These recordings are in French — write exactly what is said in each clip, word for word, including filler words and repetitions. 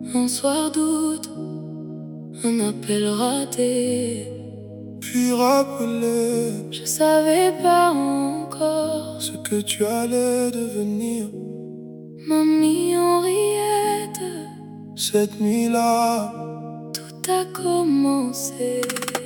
Un soir d'août, un appel raté, puis rappeler. Je savais pas encore ce que tu allais devenir. Mamie Henriette, cette nuit-là, tout a commencé.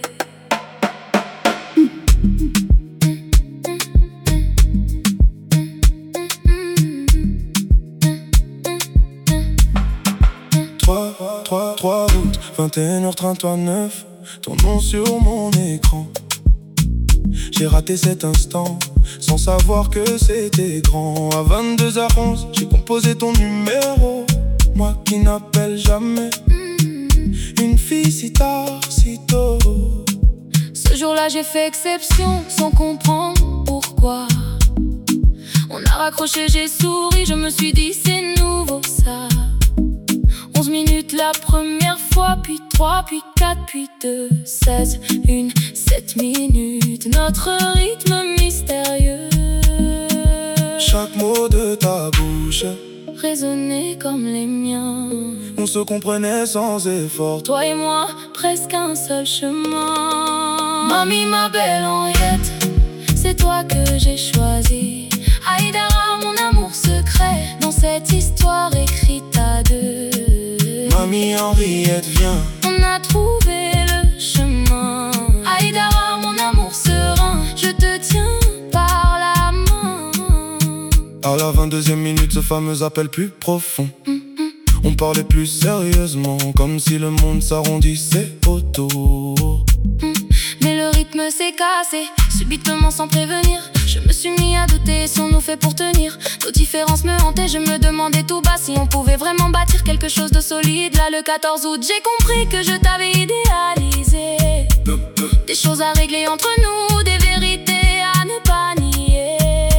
trois août, vingt et une heures trente-neuf, ton nom sur mon écran. J'ai raté cet instant, sans savoir que c'était grand. À vingt-deux heures onze, j'ai composé ton numéro. Moi qui n'appelle jamais une fille si tard, si tôt. Ce jour-là j'ai fait exception, sans comprendre pourquoi. On a raccroché, j'ai souri, je me suis dit c'est nouveau ça. Onze minutes la première fois, puis trois, puis quatre, puis deux, seize, une, sept minutes. Notre rythme mystérieux, chaque mot de ta bouche résonnait comme les miens. On se comprenait sans effort, toi et moi, presque un seul chemin. Mamie, ma belle Henriette, c'est toi que j'ai choisi. Aïdara, mon amour secret, dans cette histoire écrite à deux. Mamie Henriette, viens, on a trouvé le chemin. Aïdara, mon amour serein, je te tiens par la main. À la vingt-deuxième minute, ce fameux appel plus profond. mm -hmm. On parlait plus sérieusement, comme si le monde s'arrondissait autour. mm. Mais le rythme s'est cassé, subitement sans prévenir. Je me suis mis à douter, sont-nous faits pour tenir? Nos différences me hantaient, je me demandais tout bas si on pouvait vraiment bâtir quelque chose de solide. Là le quatorze août, j'ai compris que je t'avais idéalisé. Des choses à régler entre nous, des vérités à ne pas nier.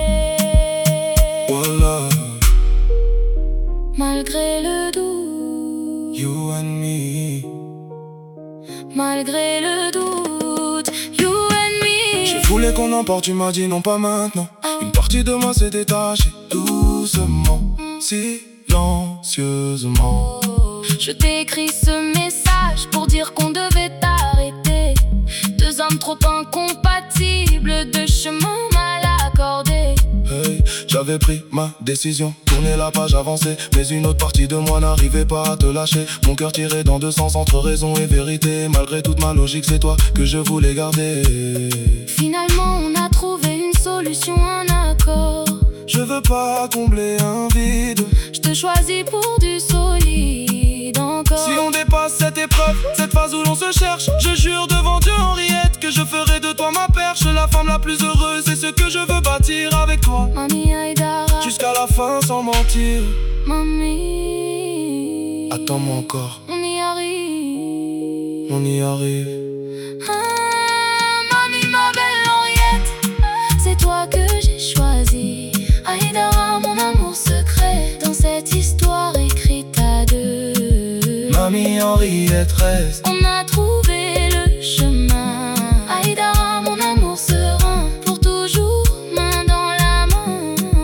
Voilà. Malgré le doute, you and me. Malgré le doute, you and me. Je voulais qu'on en parle, tu m'as dit non pas maintenant. Une partie de moi s'est détachée doucement, silencieusement. Je t'ai écrit ce message pour dire qu'on devait t'arrêter. Deux hommes trop incompatibles, deux chemins mal accordés. Hey, j'avais pris ma décision, tourner la page, avancer. Mais une autre partie de moi n'arrivait pas à te lâcher. Mon cœur tirait dans deux sens, entre raison et vérité. Malgré toute ma logique, c'est toi que je voulais garder. Finalement on a trouvé une solution, un accord. Je veux pas combler un vide, je te choisis pour du solide encore. Si on dépasse cette épreuve, cette phase où l'on se cherche, je jure devant Dieu Henriette que je ferai de toi ma perche. La femme la plus heureuse, c'est ce que je veux bâtir avec toi. Mamie Aïdara, jusqu'à la fin sans mentir. Mamie, attends-moi encore, on y arrive, on y arrive. Ah, mamie, ma belle Henriette, c'est toi que j'ai choisi. Aïdara, mon amour secret, dans cette histoire écrite à deux. Mamie Henriette, reste, on a trouvé le chemin. Aïdara, mon amour serein, pour toujours, main dans la main.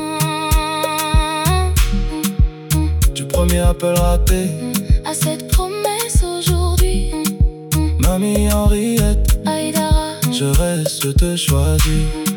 Du premier appel raté à cette promesse aujourd'hui. Mamie Henriette, Aïdara, je reste te choisir.